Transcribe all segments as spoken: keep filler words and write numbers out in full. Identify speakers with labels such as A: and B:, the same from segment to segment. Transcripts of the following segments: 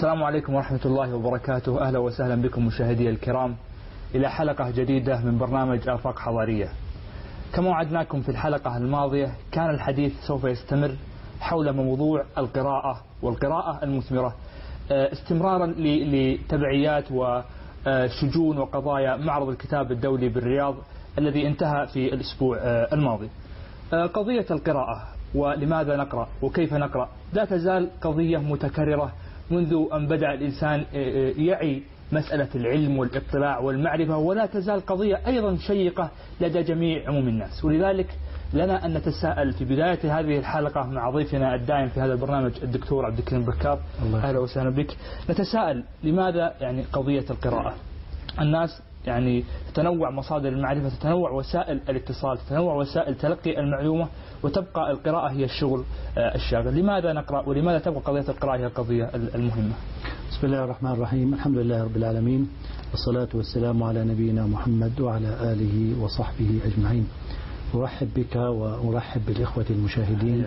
A: السلام عليكم ورحمة الله وبركاته. أهلا وسهلا بكم مشاهدي الكرام إلى حلقة جديدة من برنامج آفاق حضارية. كما وعدناكم في الحلقة الماضية كان الحديث سوف يستمر حول موضوع القراءة والقراءة المثمرة، استمرارا لتبعيات وشجون وقضايا معرض الكتاب الدولي بالرياض الذي انتهى في الأسبوع الماضي. قضية القراءة ولماذا نقرأ وكيف نقرأ لا تزال قضية متكررة منذ أن بدأ الإنسان يعي مسألة العلم والاطلاع والمعرفة، ولا تزال قضية أيضا شيقة لدى جميع عموم الناس. ولذلك لنا أن نتساءل في بداية هذه الحلقة مع ضيفنا الدائم في هذا البرنامج الدكتور عبد الكريم بكار. أهلا وسهلا بك. نتساءل لماذا يعني قضية القراءة؟ الناس يعني تتنوع مصادر المعرفة، تتنوع وسائل الاتصال، تتنوع وسائل تلقي المعلومة، وتبقى القراءة هي الشغل الشاغل. لماذا نقرأ ولماذا تبقى قضية القراءة هي القضية المهمة؟
B: بسم الله الرحمن الرحيم. الحمد لله رب العالمين، والصلاة والسلام على نبينا محمد وعلى آله وصحبه أجمعين. أرحب بك وأرحب بالإخوة المشاهدين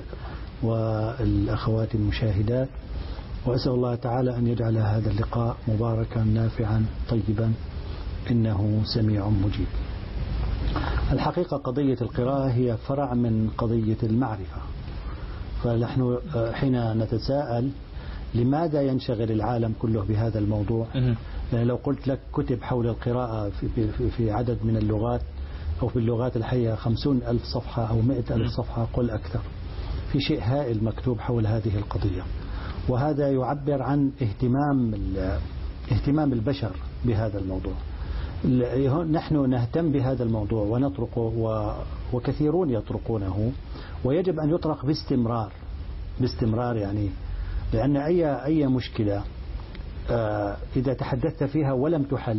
B: والأخوات المشاهدات، وأسأل الله تعالى أن يجعل هذا اللقاء مباركا نافعا طيبا إنه سميع مجيب. الحقيقة قضية القراءة هي فرع من قضية المعرفة، فنحن حين نتساءل لماذا ينشغل العالم كله بهذا الموضوع، يعني لو قلت لك كتب حول القراءة في, في عدد من اللغات أو في اللغات الحية خمسون ألف صفحة أو مئة ألف صفحة قل أكثر، في شيء هائل مكتوب حول هذه القضية، وهذا يعبر عن اهتمام اهتمام البشر بهذا الموضوع. نحن نهتم بهذا الموضوع ونطرقه وكثيرون يطرقونه، ويجب أن يطرق باستمرار باستمرار يعني لأن أي أي مشكلة إذا تحدثت فيها ولم تحل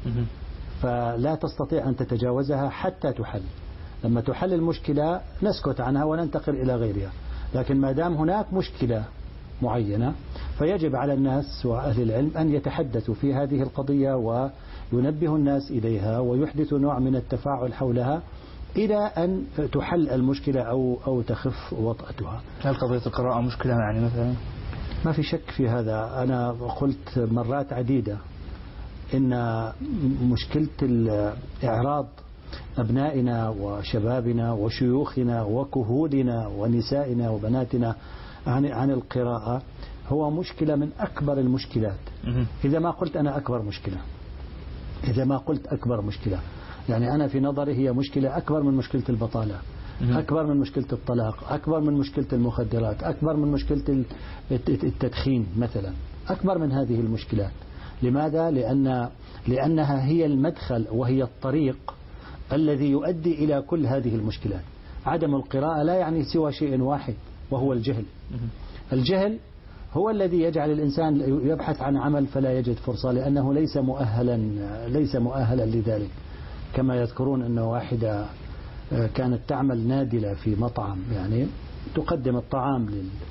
B: فلا تستطيع أن تتجاوزها حتى تحل. لما تحل المشكلة نسكت عنها وننتقل إلى غيرها، لكن ما دام هناك مشكلة معينة فيجب على الناس وأهل العلم أن يتحدثوا في هذه القضية وينبه الناس إليها ويحدثوا نوع من التفاعل حولها إلى أن تحل المشكلة أو أو تخف وطأتها.
A: هل قضية القراءة مشكلة يعني مثلا؟
B: ما في شك في هذا. أنا قلت مرات عديدة إن مشكلة إعراض أبنائنا وشبابنا وشيوخنا وكهولنا ونسائنا وبناتنا عن عن القراءة هو مشكلة من أكبر المشكلات. إذا ما قلت أنا أكبر مشكلة إذا ما قلت أكبر مشكلة يعني أنا في نظري هي مشكلة أكبر من مشكلة البطالة، أكبر من مشكلة الطلاق، أكبر من مشكلة المخدرات، أكبر من مشكلة التدخين مثلا، أكبر من هذه المشكلات. لماذا؟ لأن لأنها هي المدخل وهي الطريق الذي يؤدي إلى كل هذه المشكلات. عدم القراءة لا يعني سوى شيء واحد وهو الجهل. الجهل هو الذي يجعل الإنسان يبحث عن عمل فلا يجد فرصة لأنه ليس مؤهلا ليس مؤهلا لذلك. كما يذكرون أن واحدة كانت تعمل نادلة في مطعم، يعني تقدم الطعام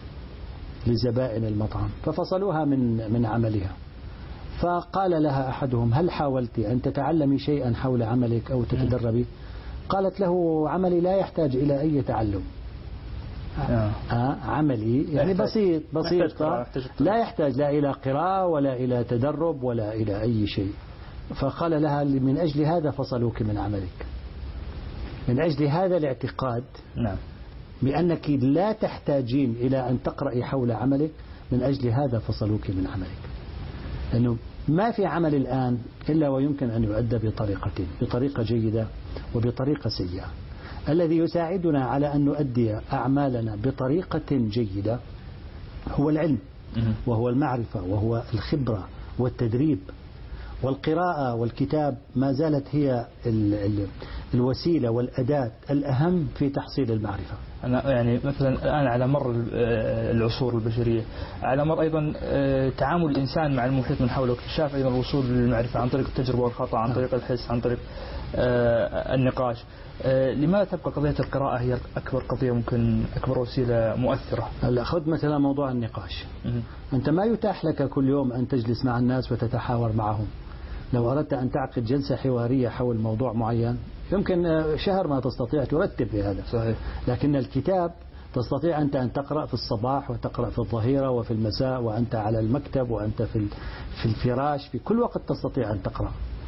B: لزبائن المطعم، ففصلوها من من عملها، فقال لها أحدهم هل حاولت أن تتعلمي شيئا حول عملك أو تتدربي؟ قالت له عملي لا يحتاج إلى أي تعلم. آه. آه عملي يعني بسيط بسيط لا يحتاج لا إلى قراءة ولا إلى تدرب ولا إلى أي شيء. فقال لها من أجل هذا فصلوك من عملك، من أجل هذا الاعتقاد
A: نعم
B: بأنك لا تحتاجين إلى أن تقرأي حول عملك، من أجل هذا فصلوك من عملك. لأنه ما في عمل الآن إلا ويمكن أن يؤدى بطريقتين، بطريقة جيدة وبطريقة سيئة. الذي يساعدنا على أن نؤدي أعمالنا بطريقة جيدة هو العلم وهو المعرفة وهو الخبرة والتدريب. والقراءة والكتاب ما زالت هي ال ال الوسيلة والأداة الأهم في تحصيل المعرفة.
A: أنا يعني مثلا الآن على مر العصور البشرية، على مر أيضا تعامل الإنسان مع المحيط من حوله، اكتشاف أيضا الوصول للمعرفة عن طريق التجربة والخطأ، عن طريق الحس، عن طريق النقاش. لماذا تبقى قضية القراءة هي أكبر قضية ممكن أكبر وسيلة مؤثرة؟
B: هلا خذ مثلا موضوع النقاش. أنت ما يتاح لك كل يوم أن تجلس مع الناس وتتحاور معهم. لو أردت أن تعقد جلسة حوارية حول موضوع معين يمكن شهر ما تستطيع ترتب في هذا.
A: صحيح.
B: لكن الكتاب تستطيع أنت أن تقرأ في الصباح وتقرأ في الظهيرة وفي المساء وأنت على المكتب وأنت في في الفراش، في كل وقت تستطيع أن تقرأ.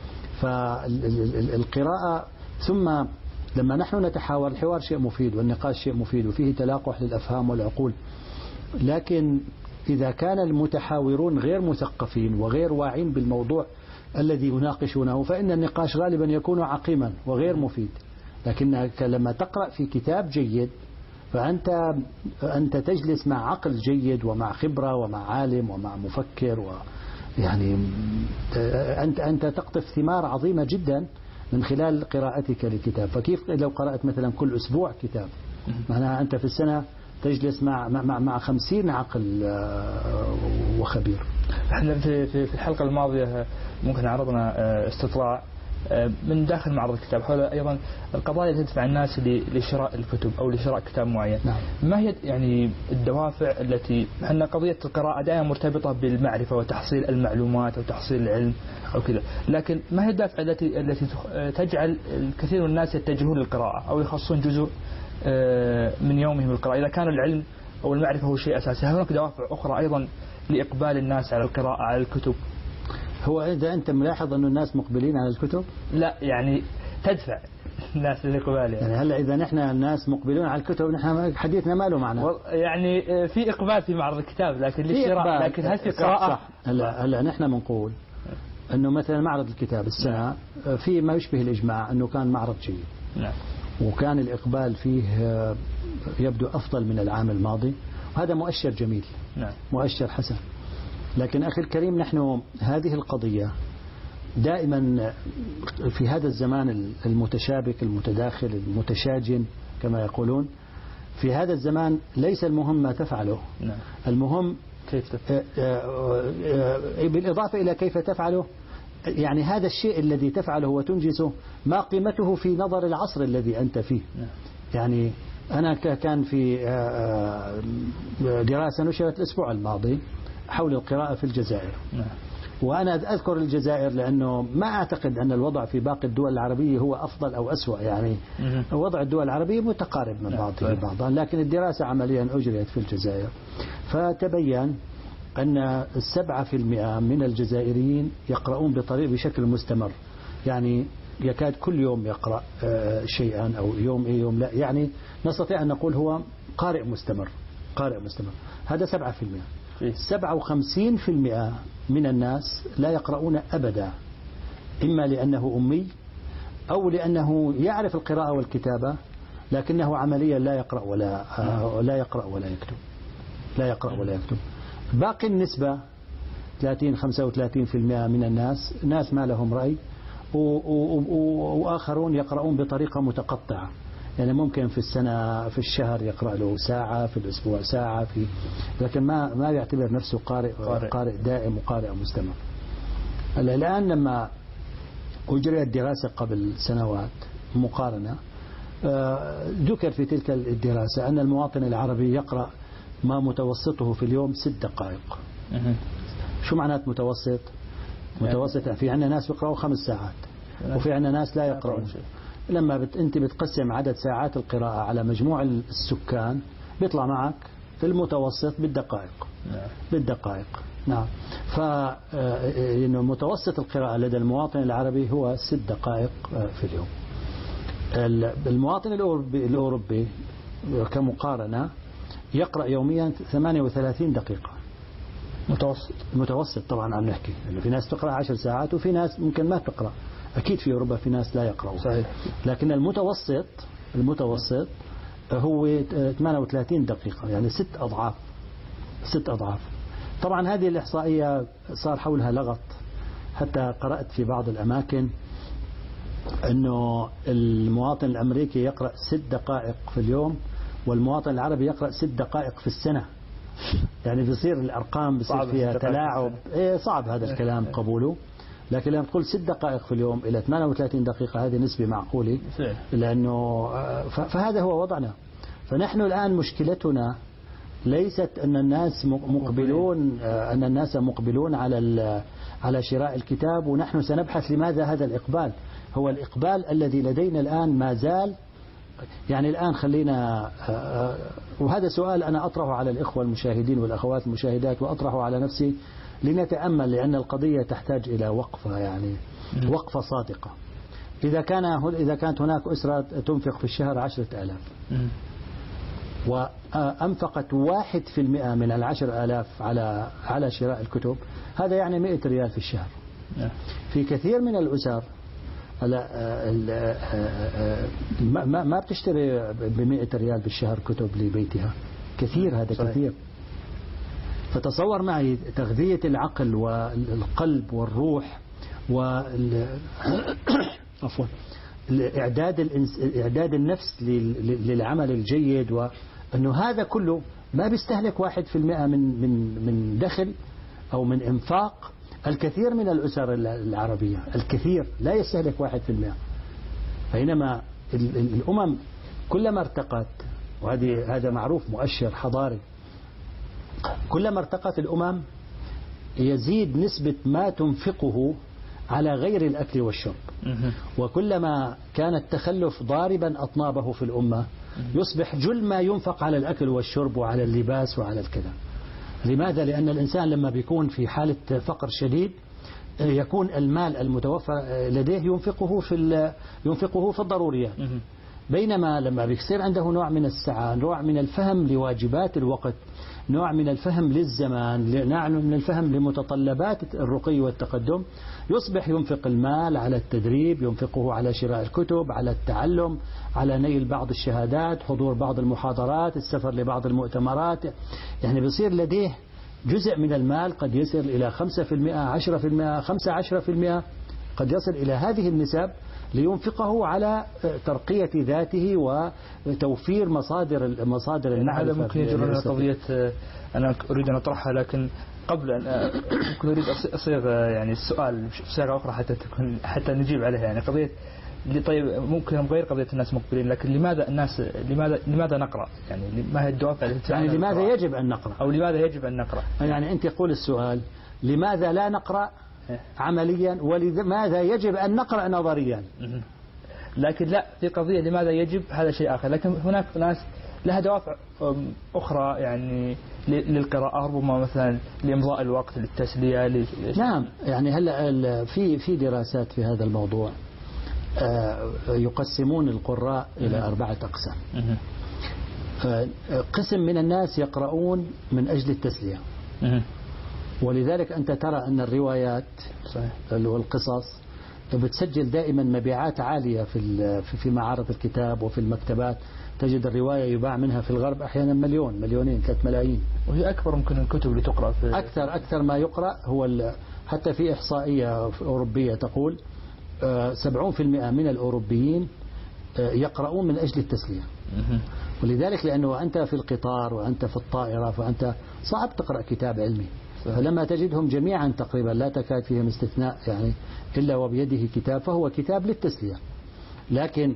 B: فالقراءة، ثم لما نحن نتحاور، الحوار شيء مفيد والنقاش شيء مفيد وفيه تلاقح للأفهام والعقول، لكن إذا كان المتحاورون غير مثقفين وغير واعين بالموضوع الذي يناقشونه فإن النقاش غالبا يكون عقيما وغير مفيد. لكنك لما تقرأ في كتاب جيد فأنت أنت تجلس مع عقل جيد ومع خبرة ومع عالم ومع مفكر، ويعني أنت أنت تقطف ثمار عظيمة جدا من خلال قراءتك للكتاب. فكيف لو قرأت مثلا كل أسبوع كتاب، معناها أنت في السنة تجلس مع مع مع خمسين عقل وخبير.
A: احنا في في الحلقة الماضية ممكن عرضنا استطلاع من داخل معرض الكتاب حول أيضا القضايا التي تدفع الناس لشراء الكتب أو لشراء كتاب معين.
B: نعم.
A: ما هي يعني الدوافع التي، أن قضية القراءة دائما مرتبطة بالمعرفة وتحصيل المعلومات وتحصيل العلم أو كذا، لكن ما هي الدافع التي التي تجعل الكثير من الناس يتجهون للقراءة أو يخصصون جزء من يومهم للقراءة إذا كان العلم أو المعرفة هو شيء أساسي؟ هل هناك دوافع أخرى أيضا لإقبال الناس على القراءة على الكتب؟
B: هو إذا أنت ملاحظ أن الناس مقبلين على الكتب؟
A: لا، يعني تدفع الناس للإقبال يعني.
B: يعني هلا إذا نحن الناس مقبلون على الكتب نحن حديثنا ما له معنى.
A: يعني في إقبال في معرض الكتاب لكن للشراء، لكن هل في قراءة؟
B: صح. هلا هلا نحن بنقول أنه مثلا معرض الكتاب السنة في ما يشبه الإجماع أنه كان معرض جيد.
A: نعم.
B: وكان الإقبال فيه يبدو أفضل من العام الماضي، وهذا مؤشر جميل.
A: نعم.
B: مؤشر حسن. لكن أخي الكريم، نحن هذه القضية دائما في هذا الزمان المتشابك المتداخل المتشاجن كما يقولون، في هذا الزمان ليس المهم ما تفعله.
A: نعم.
B: المهم
A: كيف تفعله.
B: بالإضافة إلى كيف تفعله، يعني هذا الشيء الذي تفعله وتنجزه ما قيمته في نظر العصر الذي أنت فيه.
A: نعم.
B: يعني أنا كان في دراسة نشرت الأسبوع الماضي حول القراءة في الجزائر.
A: نعم.
B: وأنا أذكر الجزائر لأنه ما أعتقد أن الوضع في باقي الدول العربية هو أفضل أو أسوأ، يعني وضع الدول العربية متقارب من بعضه بعضا، لكن الدراسة عمليا أجريت في الجزائر فتبين أن السبعة في المئة من الجزائريين يقرؤون بطريق بشكل مستمر، يعني يكاد كل يوم يقرأ شيئا أو يوم إيه يوم لا، يعني نستطيع أن نقول هو قارئ مستمر. قارئ مستمر هذا سبعة في المئة. سبعة وخمسين في المئة من الناس لا يقرؤون أبدا، إما لأنه أمي أو لأنه يعرف القراءة والكتابة لكنه عمليا لا يقرأ ولا لا يقرأ ولا يكتب لا يقرأ ولا يكتب. باقي النسبة ثلاثين خمسة وثلاثين في المئة من الناس ناس ما لهم رأي، وآخرون يقرؤون بطريقة متقطعة، يعني ممكن في السنة في الشهر يقرأ له ساعة، في الأسبوع ساعة، في لكن ما ما يعتبر نفسه قارئ قارئ, قارئ دائم وقارئ مستمر. الآن لما أجريت دراسة قبل سنوات مقارنة، ذكر في تلك الدراسة أن المواطن العربي يقرأ ما متوسطه في اليوم ست دقائق. شو معنات متوسط؟ متوسط في عندنا ناس يقرأوا خمس ساعات وفي عندنا ناس لا يقرأون شيء. لما بت أنت بتقسم عدد ساعات القراءة على مجموع السكان بيطلع معك في المتوسط بالدقائق.
A: نعم. بالدقائق.
B: نعم. فإنه متوسط القراءة لدى المواطن العربي هو ست دقائق في اليوم. المواطن الأوروبي, الأوروبي كمقارنة يقرأ يوميا ثمانية وثلاثين دقيقة
A: متوسط.
B: متوسط طبعا عم نحكي، يعني في ناس تقرأ عشر ساعات وفي ناس ممكن ما تقرأ، أكيد في أوروبا في ناس لا يقرأوا.
A: صحيح.
B: لكن المتوسط المتوسط هو ثمانية وثلاثين دقيقة، يعني ست أضعاف ست أضعاف. طبعا هذه الإحصائية صار حولها لغط، حتى قرأت في بعض الأماكن أنه المواطن الأمريكي يقرأ ست دقائق في اليوم والمواطن العربي يقرأ ست دقائق في السنة. يعني بيصير الأرقام بيصير فيها تلاعب. إيه صعب هذا الكلام قبوله. لكن لما تقول ست دقائق في اليوم إلى ثمانية وثلاثين دقيقة هذه نسبة معقولة، لأنه فهذا هو وضعنا. فنحن الآن مشكلتنا ليست أن الناس مقبلون أن الناس مقبلون على على شراء الكتاب ونحن سنبحث لماذا هذا الإقبال. هو الإقبال الذي لدينا الآن ما زال يعني الآن خلينا، وهذا سؤال أنا أطرحه على الإخوة المشاهدين والأخوات المشاهدات وأطرحه على نفسي لنتأمل، لأن القضية تحتاج إلى وقفة، يعني وقفة صادقة. إذا كان إذا كانت هناك أسرة تنفق في الشهر عشرة آلاف وأنفقت واحد في المئة من العشر آلاف على على شراء الكتب، هذا يعني مئة ريال في الشهر. في كثير من الأسر ما ما بتشتري بمئة ريال بالشهر كتب لبيتها، كثير، هذا صحيح. كثير. فتصور معي تغذية العقل والقلب والروح وال عفوا الإعداد الإنس... إعداد النفس للعمل الجيد، وأنه هذا كله ما بيستهلك واحد في المئة من من من دخل أو من إنفاق الكثير من الأسر العربية، الكثير لا يستهلك واحد في المئة. بينما الأمم كلما ارتقت، وهذه هذا معروف مؤشر حضاري، كلما ارتقت الأمم يزيد نسبة ما تنفقه على غير الأكل والشرب، وكلما كان التخلف ضاربا أطنابه في الأمة يصبح جل ما ينفق على الأكل والشرب وعلى اللباس وعلى الكذا. لماذا؟ لأن الإنسان لما بيكون في حالة فقر شديد يكون المال المتوفر لديه ينفقه في ينفقه في الضروريات، بينما لما بيصير عنده نوع من السعة، نوع من الفهم لواجبات الوقت، نوع من الفهم للزمان، نوع من الفهم لمتطلبات الرقي والتقدم، يصبح ينفق المال على التدريب، ينفقه على شراء الكتب، على التعلم، على نيل بعض الشهادات، حضور بعض المحاضرات، السفر لبعض المؤتمرات. يعني بيصير لديه جزء من المال قد يصل إلى خمسة في المئة، عشرة في المئة، خمسة عشر في المئة، قد يصل إلى هذه النسب لينفقه على ترقية ذاته وتوفير مصادر مصادر المعرفة.
A: هذا ممكن يجرنا قضية أنا أريد أن أطرحها، لكن قبل أن ممكن أريد أصيغ يعني السؤال بصيغة أخرى حتى تكون حتى نجيب عليها. يعني قضية، طيب ممكن نغير قضية الناس مقبلين، لكن لماذا الناس لماذا لماذا نقرأ؟ يعني ما هي الدوافع؟
B: يعني لماذا يجب أن نقرأ؟
A: أو لماذا يجب أن نقرأ؟
B: يعني أنت يقول السؤال لماذا لا نقرأ عمليا، ولماذا يجب أن نقرأ نظريا؟
A: لكن لا، في قضية لماذا يجب هذا شيء آخر، لكن هناك ناس لها دوافع أخرى يعني للقراءة، ربما مثلا لإمضاء الوقت، للتسلية، ل...
B: نعم. يعني هلا في في دراسات في هذا الموضوع يقسمون القراء إلى أربعة أقسام. قسم من الناس يقرؤون من أجل التسلية، ولذلك أنت ترى أن الروايات والقصص بتسجل دائما مبيعات عالية في في معارض الكتاب وفي المكتبات. تجد الرواية يباع منها في الغرب أحيانا مليون، مليونين، ثلاث ملايين،
A: وهي أكبر ممكن الكتب اللي تقرأ في
B: أكثر أكثر ما يقرأ هو، حتى في إحصائية أوروبية تقول سبعون في المئة من الأوروبيين يقرؤون من أجل التسلية. ولذلك لأنه أنت في القطار وأنت في الطائرة فأنت صعب تقرأ كتاب علمي، فلما تجدهم جميعا تقريبا لا تكاد فيهم استثناء يعني إلا وبيده كتاب، فهو كتاب للتسلية. لكن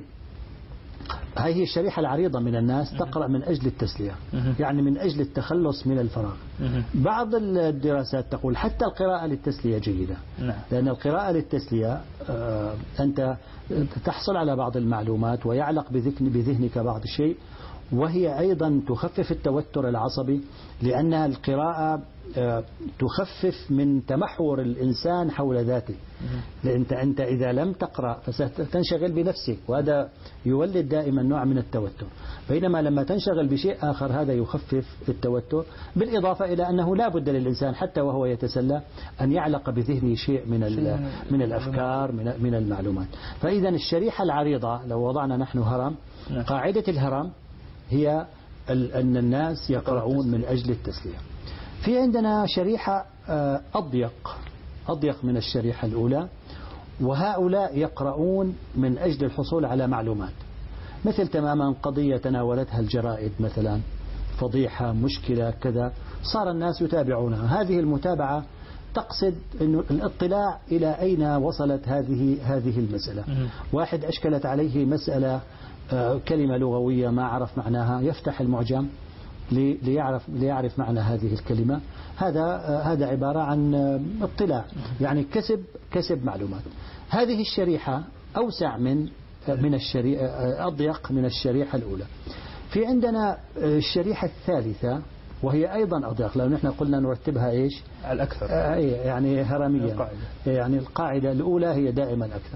B: هذه الشريحة العريضة من الناس تقرأ من أجل التسلية، يعني من أجل التخلص من الفراغ. بعض الدراسات تقول حتى القراءة للتسلية جيدة، لأن القراءة للتسلية أنت تحصل على بعض المعلومات ويعلق بذهنك بعض الشيء، وهي أيضا تخفف التوتر العصبي، لأن القراءة تخفف من تمحور الإنسان حول ذاته. لأن أنت إذا لم تقرأ فستنشغل بنفسك، وهذا يولد دائما نوع من التوتر، بينما لما تنشغل بشيء آخر هذا يخفف التوتر. بالإضافة إلى أنه لا بد للإنسان حتى وهو يتسلى أن يعلق بذهنه شيء من من الأفكار، من من المعلومات. فإذا الشريحة العريضة لو وضعنا نحن هرم، قاعدة الهرم هي أن الناس يقرؤون من أجل التسلية. في عندنا شريحة أضيق أضيق من الشريحة الأولى، وهؤلاء يقرؤون من أجل الحصول على معلومات، مثل تماما قضية تناولتها الجرائد، مثلا فضيحة، مشكلة، كذا، صار الناس يتابعونها. هذه المتابعة تقصد إنه الاطلاع إلى أين وصلت هذه هذه المسألة. واحد أشكلت عليه مسألة كلمة لغوية ما عرف معناها، يفتح المعجم ليعرف ليعرف معنى هذه الكلمة. هذا هذا عبارة عن اطلاع، يعني كسب كسب معلومات. هذه الشريحة أوسع من من الشريحة أضيق من الشريحة الأولى. في عندنا الشريحة الثالثة وهي أيضا أضيق، لأن نحن قلنا نرتبها إيش
A: الأكثر
B: يعني هرميا
A: القاعدة.
B: يعني القاعدة الأولى هي دائما أكثر.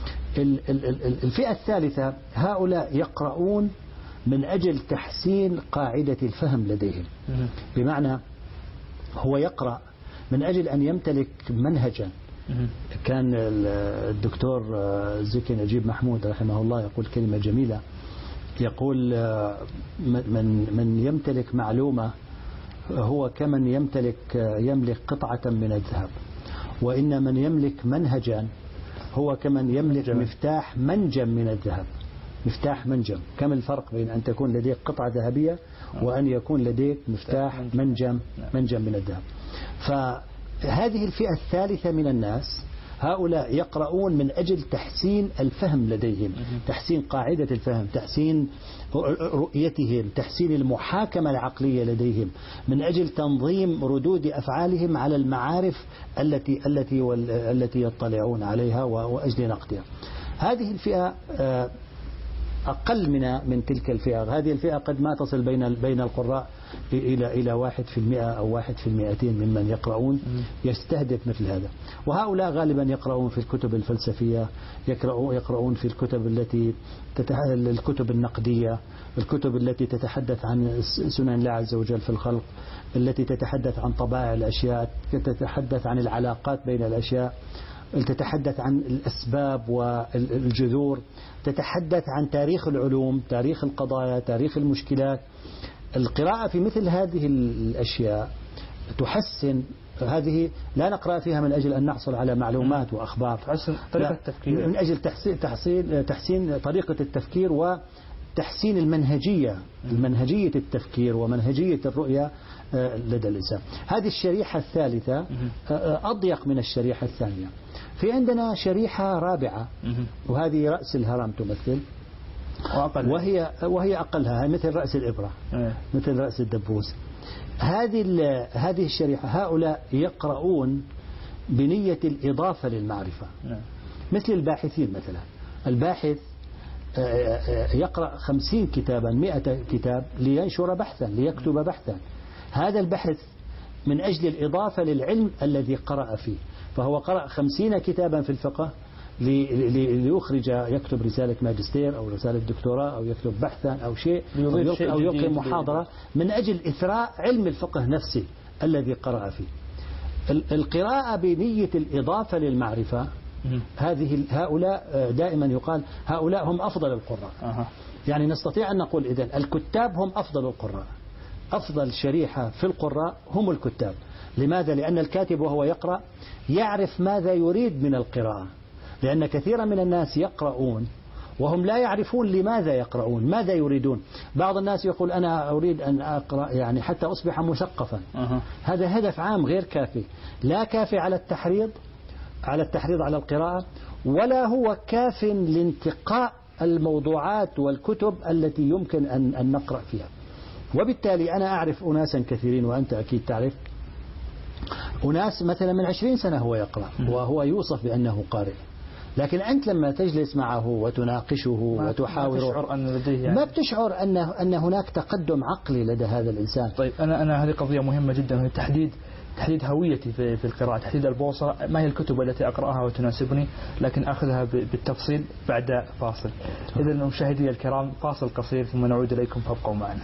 B: الفئة الثالثة هؤلاء يقرؤون من أجل تحسين قاعدة الفهم لديهم، بمعنى هو يقرأ من أجل أن يمتلك منهجا. كان الدكتور زكي نجيب محمود رحمه الله يقول كلمة جميلة، يقول من من يمتلك معلومة هو كمن يمتلك يملك قطعة من الذهب، وإن من يملك منهجا هو كمن يملك مفتاح منجم من الذهب. مفتاح منجم، كم الفرق بين أن تكون لديك قطعة ذهبية وأن يكون لديك مفتاح منجم منجم من الذهب. فهذه الفئة الثالثة من الناس هؤلاء يقرؤون من أجل تحسين الفهم لديهم، تحسين قاعدة الفهم، تحسين رؤيتهم، تحسين المحاكمة العقلية لديهم، من أجل تنظيم ردود أفعالهم على المعارف التي التي التي يطلعون عليها وأجل نقدها. هذه الفئة أقل من من تلك الفئة. هذه الفئة قد ما تصل بين بين القراء إلى إلى واحد في المئة أو واحد في المئتين ممن يقرؤون يستهدف مثل هذا. وهؤلاء غالبا يقرؤون في الكتب الفلسفية، يقرؤون يقرؤون في الكتب التي الكتب النقدية، الكتب التي تتحدث عن سنن الله عز وجل في الخلق، التي تتحدث عن طبائع الأشياء، تتحدث عن العلاقات بين الأشياء، تتحدث عن الأسباب والجذور، تتحدث عن تاريخ العلوم، تاريخ القضايا، تاريخ المشكلات. القراءة في مثل هذه الأشياء تحسن. هذه لا نقرأ فيها من أجل أن نحصل على معلومات وأخبار،
A: تحسن طريقة التفكير،
B: من أجل تحسين تحسين تحسين طريقة التفكير وتحسين المنهجية المنهجية التفكير ومنهجية الرؤية لدى الإنسان. هذه الشريحة الثالثة أضيق من الشريحة الثانية. في عندنا شريحة رابعة وهذه رأس الهرم تمثل، وهي وهي أقلها، مثل رأس الإبرة، مثل رأس الدبوس. هذه هذه الشريحة هؤلاء يقرؤون بنية الإضافة للمعرفة، مثل الباحثين مثلا. الباحث يقرأ خمسين كتابا مئة كتاب لينشر بحثا، ليكتب بحثا. هذا البحث من أجل الإضافة للعلم الذي قرأ فيه، فهو قرأ خمسين كتابا في الفقه ليخرج يكتب رسالة ماجستير أو رسالة دكتوراه أو يكتب بحثا أو شيء أو يلقي, أو يلقي محاضرة من أجل إثراء علم الفقه نفسه الذي قرأ فيه. القراءة بنية الإضافة للمعرفة هذه هؤلاء دائما يقال هؤلاء هم أفضل القراء. يعني نستطيع أن نقول إذن الكتاب هم أفضل القراء. أفضل شريحة في القراء هم الكتاب. لماذا؟ لأن الكاتب وهو يقرأ يعرف ماذا يريد من القراءة، لأن كثيرا من الناس يقرؤون وهم لا يعرفون لماذا يقرؤون، ماذا يريدون. بعض الناس يقول أنا أريد أن أقرأ يعني حتى أصبح مثقفا. أه. هذا هدف عام غير كافي، لا كافي على التحريض على التحريض على القراءة، ولا هو كاف لانتقاء الموضوعات والكتب التي يمكن أن, أن نقرأ فيها. وبالتالي أنا أعرف أناسا كثيرين وأنت أكيد تعرف أناس مثلا من عشرين سنة هو يقرأ وهو يوصف بأنه قارئ، لكن أنت لما تجلس معه وتناقشه وتحاوره
A: ما بتشعر أن لديه يعني
B: ما بتشعر أن أن هناك تقدم عقلي لدى هذا الإنسان.
A: طيب أنا أنا هذه قضية مهمة جدا، هي تحديد تحديد هويتي في في القراءة، تحديد البوصلة. ما هي الكتب التي أقرأها وتناسبني، لكن أخذها بالتفصيل بعد فاصل. إذا مشاهدي الكرام فاصل قصير ثم نعود إليكم، فابقوا معنا.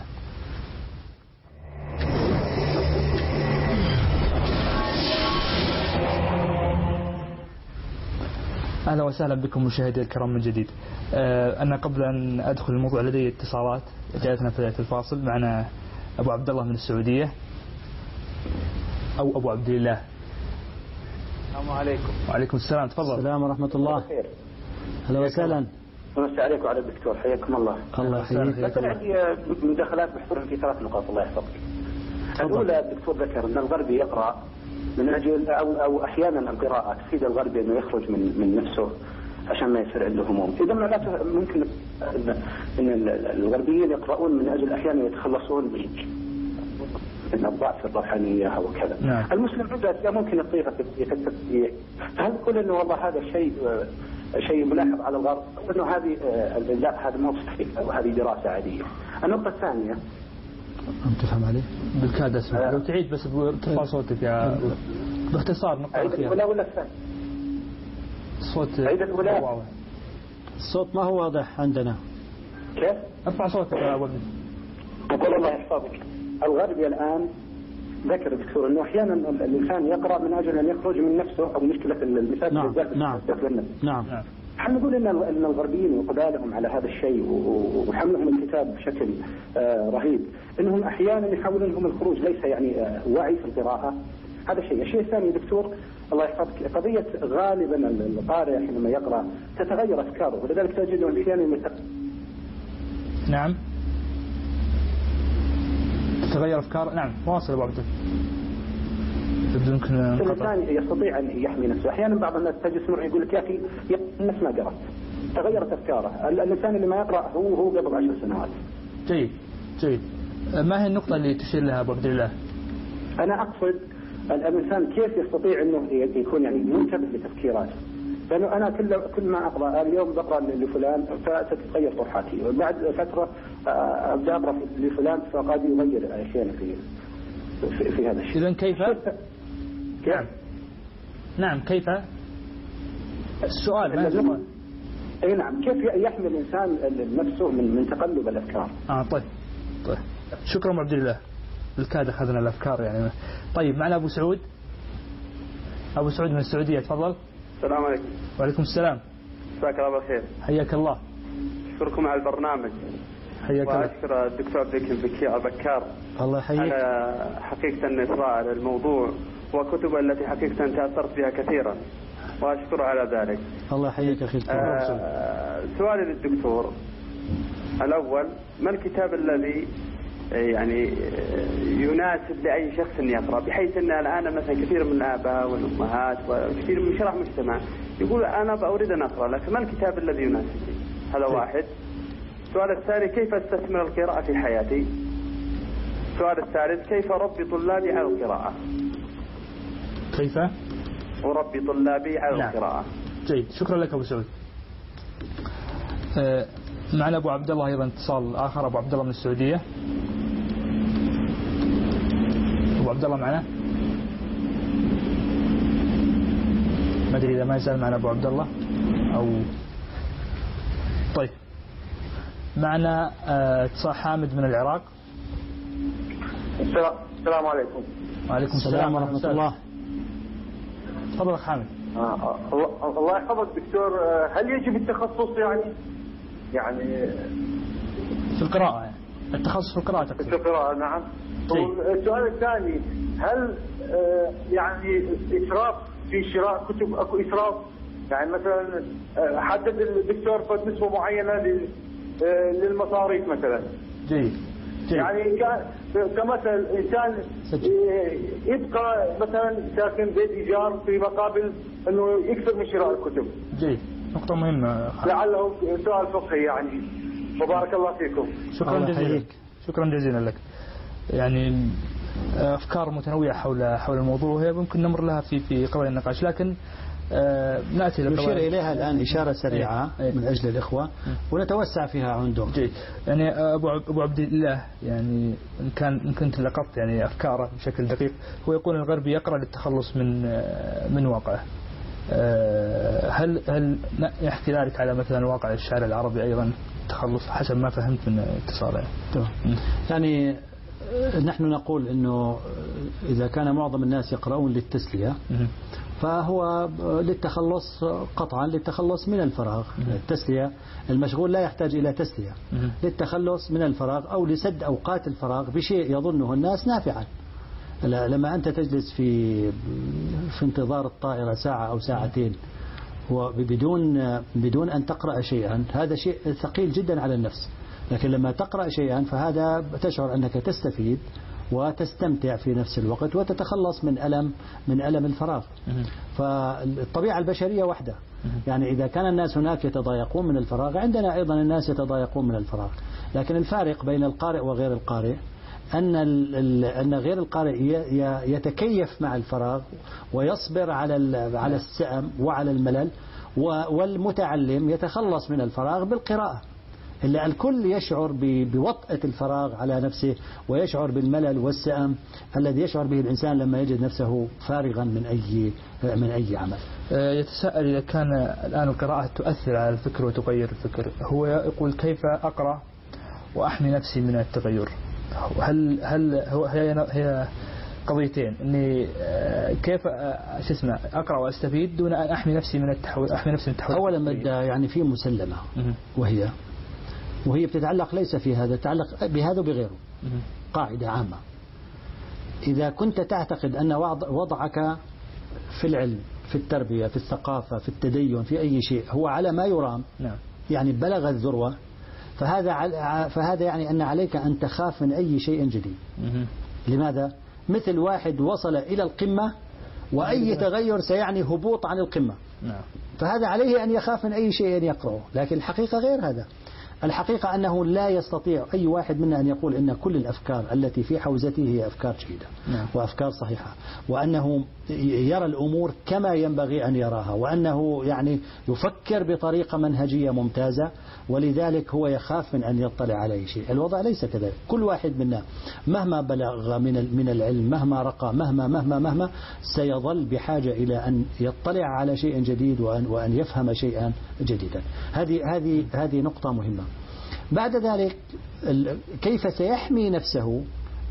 A: أهلا وسهلا بكم مشاهدي الكرام من جديد. أنا قبل أن أدخل الموضوع لدي اتصالات جاءتنا في الفاصل. معنا أبو عبد الله من السعودية أو أبو عبد الله.
C: السلام عليكم.
A: وعليكم السلام، تفضل.
B: السلام ورحمة الله. أهلا وسهلا.
C: مساء عليكم وعلى الدكتور، حياكم الله.
B: الله يحييك.
C: لكن عندي مداخلات محصورة في ثلاث نقاط الله يحفظك. الأولى الدكتور ذكر أن الغربي يقرأ من أجل أو أو أحيانا القراءة تفيد الغربي أنه يخرج من من نفسه عشان ما يصير عنده هموم. إذا معناته ممكن أن الغربيين يقرؤون من أجل أحيانا يتخلصون من الضعف الروحانية وكذا.
A: نعم.
C: المسلم عنده أشياء ممكن يطيقها في التفكير. هل تقول أنه والله هذا الشيء شيء ملاحظ على الغرب أنه هذه لا هذا ما صحيح وهذه دراسة عادية. النقطة الثانية
B: أنت تفهم عليه
A: بالكاد اسمع لو تعيد بس بارتفاع صوتك يا باختصار نقطة أخيرة.
C: ولا ولا الثاني
A: الصوت
C: ولا
B: الصوت ما هو واضح عندنا.
C: كيف؟
A: ارفع صوتك يا أبو.
C: أقول الله يحفظك. الغربي الآن ذكر الدكتور أنه أحيانا الإنسان يقرأ من أجل أن يخرج من نفسه أو مشكلة المثال.
B: نعم نعم نعم.
C: نحن نقول إن أن الغربيين وقبالهم على هذا الشيء وحملهم الكتاب بشكل رهيب أنهم أحيانا يحاولون لهم الخروج ليس يعني وعي في القراءة. هذا شيء. الشيء الثاني دكتور الله يحفظك قضية غالبا القارئ حينما يقرأ تتغير أفكاره ولذلك تجد أحيانا يمتق...
A: نعم تتغير أفكار. نعم واصل أبو عبد. يمكن
C: الإنسان يستطيع أن يحمي نفسه. أحيانا بعض الناس تجد سمع يقول لك يا أخي الناس ما قرأت تغيرت أفكاره. الإنسان اللي ما يقرأ هو هو قبل عشر سنوات.
A: جيد جيد. ما هي النقطة اللي تشير لها أبو عبد الله؟
C: أنا أقصد الإنسان كيف يستطيع أنه يكون يعني منتبه لتفكيراته. لأنه أنا كل كل ما أقرأ اليوم بقرأ لفلان فتتغير طرحاتي وبعد فترة أبدأ أقرأ لفلان فقد يغير أشياء في في, في هذا الشيء.
A: إذن كيف؟
C: نعم
A: نعم كيف؟ السؤال ما السؤال؟
C: أي نعم كيف يحمي الإنسان نفسه من من تقلب الأفكار.
A: آه طيب طيب شكرا عبد الله. بالكاد أخذنا الأفكار يعني. طيب معنا أبو سعود. أبو سعود من السعودية تفضل.
D: السلام عليكم.
A: وعليكم السلام.
D: مساك الله بالخير.
A: حياك الله.
D: أشكركم على البرنامج.
A: حياك الله.
D: وأشكر الدكتور عبد البكار
B: الله يحييك
D: على حقيقة إثراء الموضوع وكتب التي حقيقة تأثرت بها كثيرا وأشكر على ذلك.
B: الله يحييك أخي.
D: آه سؤالي للدكتور الأول ما الكتاب الذي يعني يناسب لأي شخص أن يقرأ بحيث أن الآن مثلا كثير من الآباء والأمهات وكثير من شرح مجتمع يقول أنا أريد أن أقرأ لكن ما الكتاب الذي يناسبني؟ هذا واحد. السؤال الثاني كيف أستثمر القراءة في حياتي؟ السؤال الثالث كيف أربي طلابي على القراءة؟
A: كيف
D: أربي طلابي على
A: نعم.
D: القراءة.
A: جيد شكرا لك أبو سعود. أه معنا أبو عبد الله أيضا اتصال آخر. أبو عبد الله من السعودية. أبو عبد الله معنا؟ ما أدري إذا ما يزال معنا أبو عبد الله أو طيب معنا اتصال حامد من العراق.
C: السلام عليكم.
A: وعليكم السلام ورحمة الله. تفضل حامد.
C: آه الله يحفظك دكتور. هل يجب التخصص يعني يعني
A: في القراءة يعني. التخصص في القراءة تقصد؟
C: في القراءة نعم. السؤال الثاني هل يعني إسراف في شراء كتب أكو إسراف يعني مثلا حدد الدكتور فد نسبة معينة للمصاريف مثلا.
A: جيد. جيد.
C: يعني كمثل إنسان يبقى مثلا ساكن بيت إيجار في مقابل أنه يكثر من شراء الكتب.
A: جيد نقطة مهمة.
C: لعله سؤال فقهي يعني. وبارك الله فيكم.
A: شكرا جزيلا. شكرا جزيلا لك. يعني أفكار متنوعة حول حول الموضوع وهي ممكن نمر لها في في قبل النقاش لكن آه نأتي
B: نشير إليها الآن إشارة سريعة ايه ايه من أجل الإخوة ونتوسع فيها عندهم.
A: جيد. يعني أبو أبو عبد الله يعني إن كان إن كنت لقطت يعني أفكاره بشكل دقيق هو يقول الغربي يقرأ للتخلص من من واقعه. هل هل يحكي ذلك على مثلا واقع الشارع العربي أيضا التخلص حسب ما فهمت من اتصاله؟
B: يعني نحن نقول إنه إذا كان معظم الناس يقرؤون للتسلية فهو للتخلص قطعا للتخلص من الفراغ. التسلية المشغول لا يحتاج إلى تسلية. للتخلص من الفراغ أو لسد أوقات الفراغ بشيء يظنه الناس نافعا. لما أنت تجلس في في انتظار الطائرة ساعة أو ساعتين وبدون بدون أن تقرأ شيئا هذا شيء ثقيل جدا على النفس. لكن لما تقرأ شيئا فهذا تشعر أنك تستفيد وتستمتع في نفس الوقت وتتخلص من ألم من ألم الفراغ. فالطبيعة البشرية واحدة. يعني إذا كان الناس هناك يتضايقون من الفراغ عندنا أيضا الناس يتضايقون من الفراغ. لكن الفارق بين القارئ وغير القارئ أن أن غير القارئ يتكيف مع الفراغ ويصبر على على السأم وعلى الملل والمتعلم يتخلص من الفراغ بالقراءة. إلا الكل يشعر بوطأة الفراغ على نفسه ويشعر بالملل والسأم الذي يشعر به الإنسان لما يجد نفسه فارغا من أي من أي عمل.
A: يتساءل إذا كان الآن القراءة تؤثر على الفكر وتغير الفكر، هو يقول كيف أقرأ وأحمي نفسي من التغير؟ هل هل هو هي هي قضيتين، إني كيف شو اسمه أقرأ وأستفيد دون أن أحمي نفسي من التحول أحمي نفسي من التحول.
B: أولا مادة يعني في مسلمة وهي وهي بتتعلق ليس في هذا، تتعلق بهذا وبغيره. قاعدة عامة: إذا كنت تعتقد أن وضعك في العلم في التربية في الثقافة في التدين في أي شيء هو على ما يرام، يعني بلغ الذروة، فهذا فهذا يعني أن عليك أن تخاف من أي شيء جديد. لماذا؟ مثل واحد وصل إلى القمة وأي تغير سيعني هبوط عن القمة، فهذا عليه أن يخاف من أي شيء يقرأه. لكن الحقيقة غير هذا. الحقيقة أنه لا يستطيع أي واحد منا أن يقول إن كل الأفكار التي في حوزته هي أفكار جيدة وأفكار صحيحة، وأنه يرى الأمور كما ينبغي أن يراها، وأنه يعني يفكر بطريقة منهجية ممتازة، ولذلك هو يخاف من أن يطلع على أي شيء. الوضع ليس كذلك. كل واحد منا مهما بلغ من من العلم، مهما رقى، مهما مهما مهما سيظل بحاجة إلى أن يطلع على شيء جديد وأن وأن يفهم شيئا جديدا. هذه هذه هذه نقطة مهمة. بعد ذلك كيف سيحمي نفسه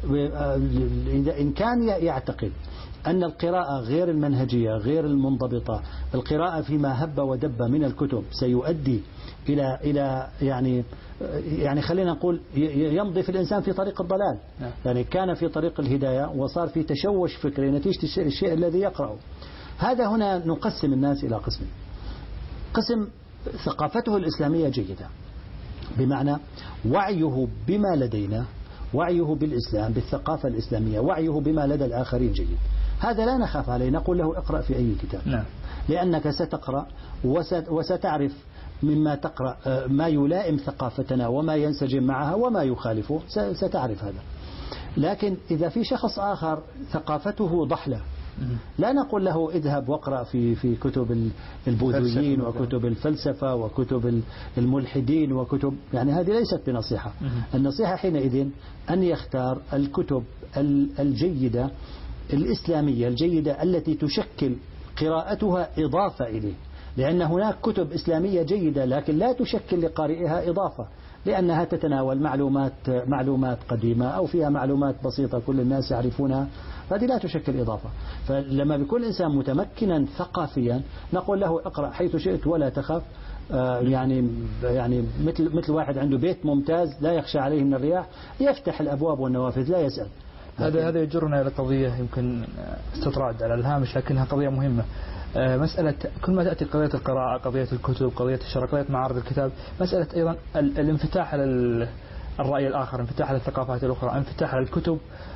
B: إذا إن كان يعتقد أن القراءة غير المنهجية غير المنضبطة، القراءة فيما هب ودب من الكتب سيؤدي إلى إلى يعني يعني خلينا نقول يمضي في الإنسان في طريق الضلال. يعني كان في طريق الهداية وصار في تشوش فكري نتيجة الشيء الذي يقرأه. هذا هنا نقسم الناس إلى قسمين: قسم ثقافته الإسلامية جيدة، بمعنى وعيه بما لدينا، وعيه بالإسلام بالثقافة الإسلامية، وعيه بما لدى الآخرين جيد، هذا لا نخاف عليه، نقول له اقرأ في أي كتاب. نعم. لأنك ستقرأ وستعرف مما تقرأ ما يلائم ثقافتنا وما ينسجم معها وما يخالفه، ستعرف هذا. لكن إذا في شخص آخر ثقافته ضحلة، لا نقول له اذهب واقرأ في في كتب البوذيين وكتب الفلسفة وكتب الملحدين وكتب، يعني هذه ليست بنصيحة. النصيحة حينئذ أن يختار الكتب الجيدة الإسلامية الجيدة التي تشكل قراءتها إضافة إليه، لأن هناك كتب إسلامية جيدة لكن لا تشكل لقارئها إضافة، لأنها تتناول معلومات معلومات قديمة أو فيها معلومات بسيطة كل الناس يعرفونها، فهذه لا تشكل إضافة. فلما بيكون إنسان متمكنا ثقافيا نقول له اقرأ حيث شئت ولا تخف. يعني يعني مثل مثل واحد عنده بيت ممتاز لا يخشى عليه من الرياح، يفتح الأبواب والنوافذ لا يسأل.
A: هذا هذا يجرنا إلى قضية يمكن استطراد على الهامش لكنها قضية مهمة. مسألة كل ما تأتي قضية القراءة، قضية الكتب، قضية الشرح، قضية معارض الكتاب، مسألة أيضا الانفتاح على الرأي الآخر، انفتاح على الثقافات الأخرى، انفتاح على الكتب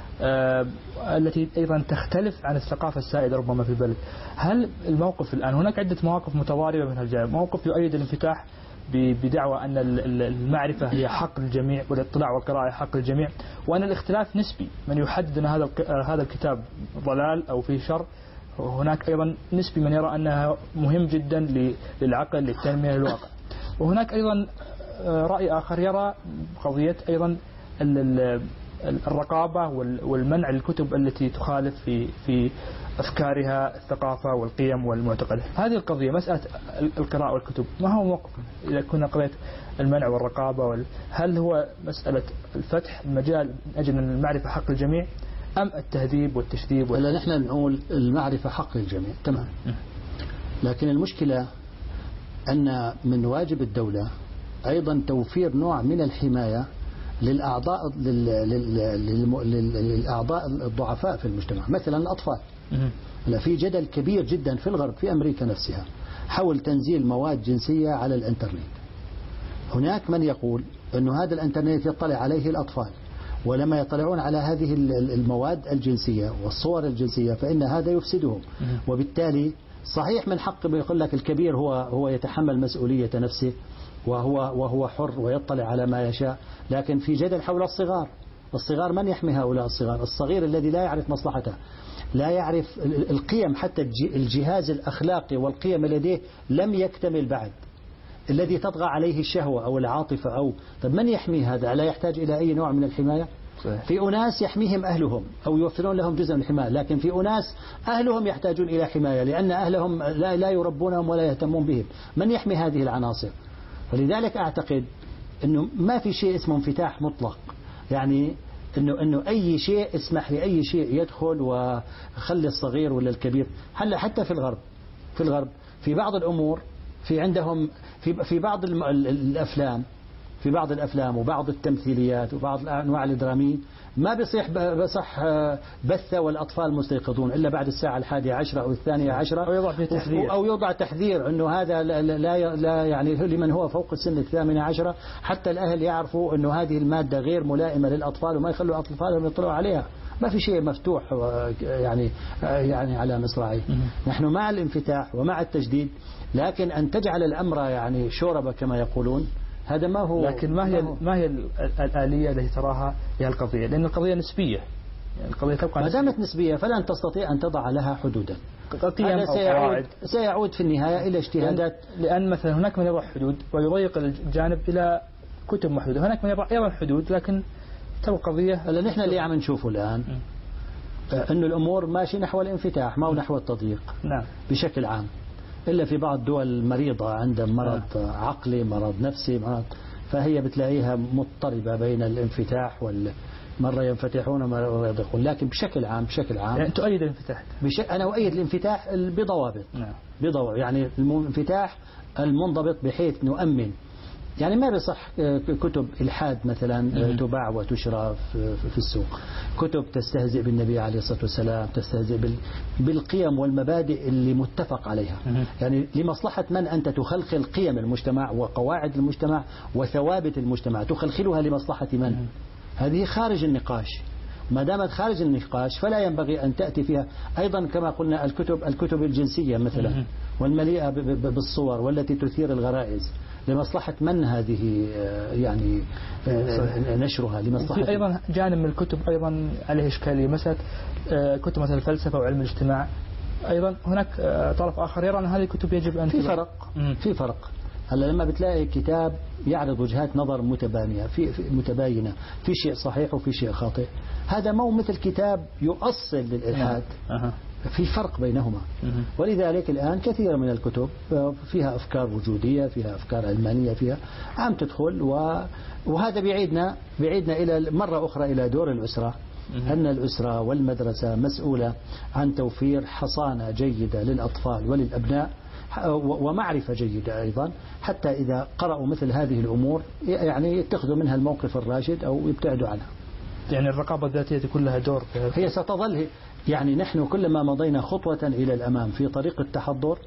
A: التي أيضا تختلف عن الثقافة السائدة ربما في البلد. هل الموقف الآن هناك عدة مواقف متضاربة من هالجانب، موقف يؤيد الانفتاح بدعوى أن المعرفة هي حق للجميع والاطلاع والقراءة حق للجميع، وأن الاختلاف نسبي، من يحدد أن هذا هذا الكتاب ضلال أو فيه شر، هناك أيضا نسبي من يرى أنها مهم جدا للعقل للتنمية للواقع. وهناك أيضا رأي آخر يرى قضية أيضا الرقابة والمنع للكتب التي تخالف في في أفكارها الثقافة والقيم والمعتقدات. هذه القضية مسألة القراءة والكتب، ما هو موقف إذا كنا قضية المنع والرقابة وال... هل هو مسألة الفتح المجال من أجل أن المعرفة حق الجميع أم التهذيب والتشذيب وال...
B: ولا نحن نقول المعرفة حق الجميع تمام، لكن المشكلة أن من واجب الدولة أيضا توفير نوع من الحماية للأعضاء للأعضاء الضعفاء في المجتمع، مثلا الأطفال. لا في جدل كبير جدا في الغرب في أمريكا نفسها حول تنزيل مواد جنسية على الإنترنت. هناك من يقول أن هذا الإنترنت يطلع عليه الأطفال، ولما يطلعون على هذه المواد الجنسية والصور الجنسية فإن هذا يفسدهم، وبالتالي صحيح من حق يقول لك الكبير هو هو يتحمل مسؤولية نفسه وهو وهو حر ويطلع على ما يشاء، لكن في جدل حول الصغار. الصغار من يحمي هؤلاء الصغار؟ الصغير الذي لا يعرف مصلحته، لا يعرف القيم، حتى الجهاز الأخلاقي والقيم لديه لم يكتمل بعد، الذي تطغى عليه الشهوة أو العاطفة أو طب من يحمي هذا؟ لا يحتاج إلى أي نوع من الحماية؟ في أناس يحميهم أهلهم أو يوفرون لهم جزء من الحماية، لكن في أناس أهلهم يحتاجون إلى حماية لأن أهلهم لا, لا يربونهم ولا يهتمون بهم. من يحمي هذه العناصر؟ ولذلك أعتقد أنه ما في شيء اسمه انفتاح مطلق، يعني أنه, إنه أي شيء اسمح لأي شيء يدخل وخلي الصغير ولا الكبير. هلا حتى في الغرب في الغرب في بعض الأمور، في عندهم في في بعض الأفلام في بعض الأفلام وبعض التمثيليات وبعض الأنواع الدرامية ما بيصح بصح بثة والأطفال مستيقظون إلا بعد الساعة الحادية عشرة أو الثانية عشرة،
A: أو يوضع فيه تحذير
B: أو يوضع تحذير أنه هذا لا, لا, لا يعني لمن هو فوق السن الثامنة عشرة، حتى الأهل يعرفوا أنه هذه المادة غير ملائمة للأطفال وما يخلوا أطفالهم يطلعوا عليها. ما في شيء مفتوح يعني يعني على مصراعيه. نحن مع الانفتاح ومع التجديد، لكن أن تجعل الأمر يعني شوربة كما يقولون هذا ما هو.
A: لكن ما هي ما هي الآلية التي تراها هي القضية؟ لأن القضية نسبية، يعني القضية تبقى
B: ما دامت نسبية فلن تستطيع أن تضع لها حدودا.
A: هذا
B: سيعود, سيعود في النهاية إلى اجتهادات،
A: لأن, لأن مثلا هناك من يضع حدود ويضيق الجانب إلى كتب محدودة، هناك من يضع أيضا حدود لكن تبقى قضية.
B: هلا نحن اللي عم نشوفه الآن أن الأمور ماشي نحو الانفتاح ما هو نحو التضييق.
A: نعم.
B: بشكل عام، إلا في بعض الدول مريضة عندها مرض نعم. عقلي، مرض نفسي، مرض، فهي بتلاقيها مضطربة بين الانفتاح وال مرة ينفتحون ومرة يضيقون. لكن بشكل عام بشكل عام
A: يعني تؤيد الانفتاح؟
B: بش... أنا أؤيد الانفتاح بضوابط.
A: نعم.
B: بضوابط، يعني الانفتاح المنضبط بحيث نؤمن، يعني ما بصح كتب إلحاد مثلا تباع وتشرى في السوق، كتب تستهزئ بالنبي عليه الصلاة والسلام، تستهزئ بالقيم والمبادئ اللي متفق عليها. يعني لمصلحة من أنت تخلخل قيم المجتمع وقواعد المجتمع وثوابت المجتمع، تخلخلها لمصلحة من؟ هذه خارج النقاش. ما دامت خارج النقاش فلا ينبغي أن تأتي فيها. أيضا كما قلنا الكتب الكتب الجنسية مثلا والمليئة بالصور والتي تثير الغرائز، لمصلحة من هذه يعني نشرها؟ لمصلحة.
A: في أيضا جانب من الكتب أيضا عليه إشكالية، مثلا كتب مثل الفلسفة وعلم الاجتماع، أيضا هناك طرف آخر يرى أن هذه الكتب يجب أن
B: في فرق في فرق هلا لما بتلاقي كتاب يعرض وجهات نظر متباينة في, في متباينة في شيء صحيح وفي شيء خاطئ، هذا مو مثل كتاب يؤصل للإلحاد. أه. في فرق بينهما. أه. ولذلك الآن كثير من الكتب فيها أفكار وجودية، فيها أفكار علمانية، فيها عم تدخل و... وهذا بيعيدنا بيعيدنا إلى مرة أخرى إلى دور الأسرة. أه. أن الأسرة والمدرسة مسؤولة عن توفير حصانة جيدة للأطفال وللأبناء ومعرفة جيدة أيضا، حتى إذا قرأوا مثل هذه الأمور يعني يتخذوا منها الموقف الراشد أو يبتعدوا عنها.
A: يعني الرقابة الذاتية كلها دور،
B: هي ستظل. يعني نحن كلما مضينا خطوة إلى الأمام في طريق التحضر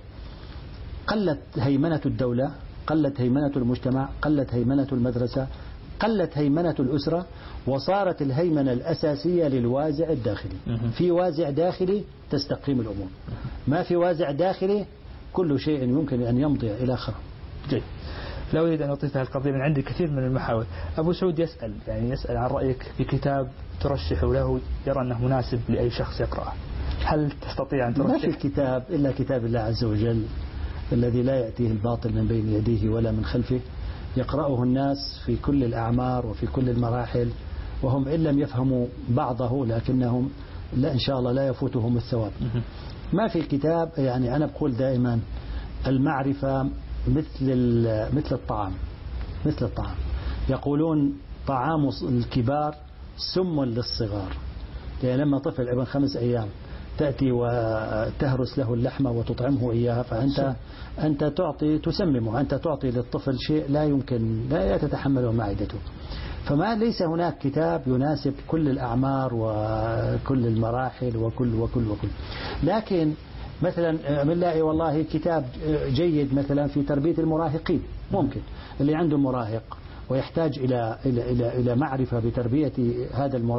B: قلت هيمنة الدولة، قلت هيمنة المجتمع، قلت هيمنة المدرسة، قلت هيمنة الأسرة، وصارت الهيمنة الأساسية للوازع الداخلي. في وازع داخلي تستقيم الأمور، ما في وازع داخلي كل شيء يمكن أن يمضي إلى خراب.
A: جيد. لا أريد أن أطيل القضية، من عندي كثير من المحاور. أبو سعود يسأل يعني يسأل عن رأيك في كتاب ترشح له يرى أنه مناسب لأي شخص يقرأه، هل تستطيع أن ترشح؟
B: ما في كتاب إلا كتاب الله عز وجل الذي لا يأتيه الباطل من بين يديه ولا من خلفه، يقرأه الناس في كل الأعمار وفي كل المراحل، وهم إن لم يفهموا بعضه لكنهم لا إن شاء الله لا يفوتهم الثواب. ما في كتاب. يعني أنا بقول دائما المعرفة مثل مثل الطعام مثل الطعام يقولون طعام الكبار سم للصغار. يعني لما طفل ابن خمس أيام تأتي وتهرس له اللحمة وتطعمه إياها، فأنت أنت تعطي تسممه، أنت تعطي للطفل شيء لا يمكن لا تتحمله معدته. فما ليس هناك كتاب يناسب كل الأعمار وكل المراحل وكل وكل وكل. لكن مثلا بنلاقي والله كتاب جيد مثلا في تربية المراهقين، ممكن اللي عنده مراهق ويحتاج إلى إلى إلى إلى معرفة بتربية هذا المراهق،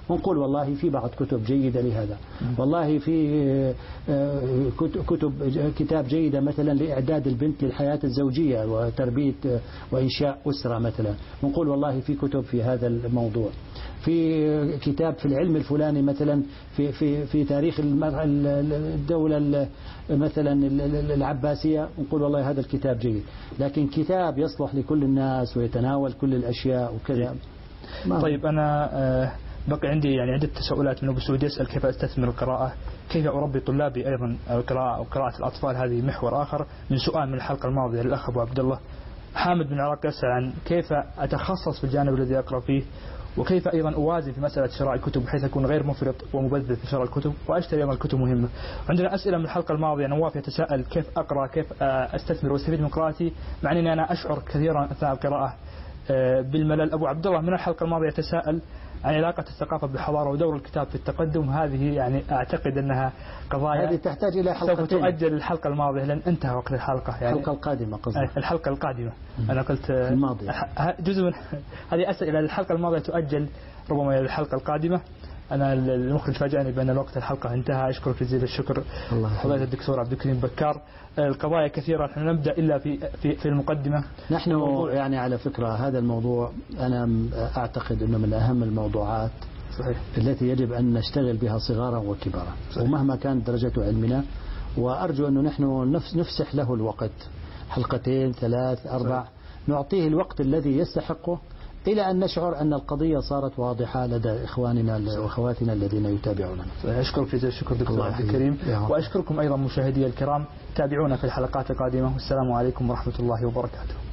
B: ونقول والله في بعض كتب جيدة لهذا، والله في كتب كتاب جيدة مثلا لإعداد البنت للحياة الزوجية وتربية وإنشاء أسرة مثلا، ونقول والله في كتب في هذا الموضوع، في كتاب في العلم الفلاني مثلا في في في تاريخ الدولة مثلا العباسية، نقول والله هذا الكتاب جيد. لكن كتاب يصلح لكل الناس ويتناول كل الأشياء وكذا.
A: طيب أنا بقي عندي يعني عدة تساؤلات من أبو سعود يسأل كيف أستثمر القراءة، كيف أربي طلابي أيضا القراءة وقراءة الأطفال، هذه محور آخر من سؤال من الحلقة الماضية للأخ أبو عبد الله. حامد بن عراق يسأل عن كيف أتخصص في الجانب الذي أقرأ فيه، وكيف أيضا أوازن في مسألة شراء الكتب بحيث أكون غير مفرط ومبذر في شراء الكتب وأشتري أيضا الكتب مهمة. عندنا أسئلة من الحلقة الماضية، نواف يتساءل كيف أقرأ، كيف أستثمر واستفيد من قراءتي مع أنني أنا أشعر كثيرا أثناء القراءة بالملل. أبو عبد الله من الحلقة الماضية يتساءل عن علاقة الثقافة بالحضارة ودور الكتاب في التقدم. هذه يعني أعتقد أنها قضايا
B: هذه تحتاج إلى حلقة
A: سوف تؤجل الحلقة الماضية لأن انتهى وقت الحلقة، يعني
B: الحلقة القادمة قصدي.
A: الحلقة القادمة أنا قلت
B: الماضية
A: جزء من هذه أسئلة الحلقة الماضية تؤجل ربما إلى الحلقة القادمة. أنا المخرج فاجأني بأن الوقت الحلقة انتهى. أشكرك جزيل الشكر فضيلة الدكتور عبد الكريم بكار. القضايا كثيرة، نحن نبدأ إلا في في في المقدمة.
B: نحن يعني على فكرة هذا الموضوع أنا أعتقد أنه من أهم الموضوعات
A: صحيح.
B: التي يجب أن نشتغل بها صغارا وكبارا صحيح. ومهما كانت درجة علمنا، وأرجو أنه نحن نفسح له الوقت، حلقتين ثلاث أربع صحيح. نعطيه الوقت الذي يستحقه إلى أن نشعر أن القضية صارت واضحة لدى إخواننا وأخواتنا الذين يتابعوننا.
A: أشكرك جزيل الشكر دكتور عبد الكريم، وأشكركم أيضا مشاهدي الكرام. تابعونا في الحلقات القادمة، والسلام عليكم ورحمة الله وبركاته.